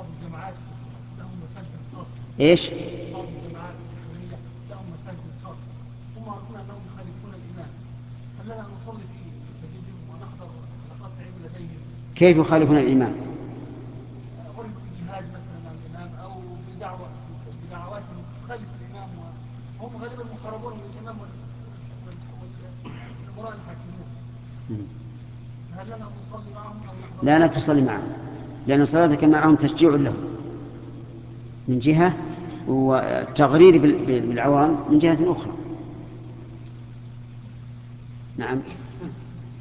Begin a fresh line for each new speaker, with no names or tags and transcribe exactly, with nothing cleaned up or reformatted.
الجماعات لهم مساجد خاصة.
إيش؟
بعض الجماعات الإسلامية لهم مساجد خاصة، هم يعرفون أنهم يخالفون الإمام، هل لنا أن نصلي في مساجدهم ونحضر حلقات العلم لديهم؟
كيف يخالفون الإمام؟
عرف بالجهاد مثلا عن الإمام أو بدعوة بدعوات تخالف الإمام، وهم غالبا مقربون من الإمام والأمراء الحاكمون، هل لنا أن نصلي معهم أو نحضر؟
لا لا تصلي معهم، لأن صلاتك معهم تشجيع لهم من جهة، وتغرير بالعوام من جهة أخرى. نعم.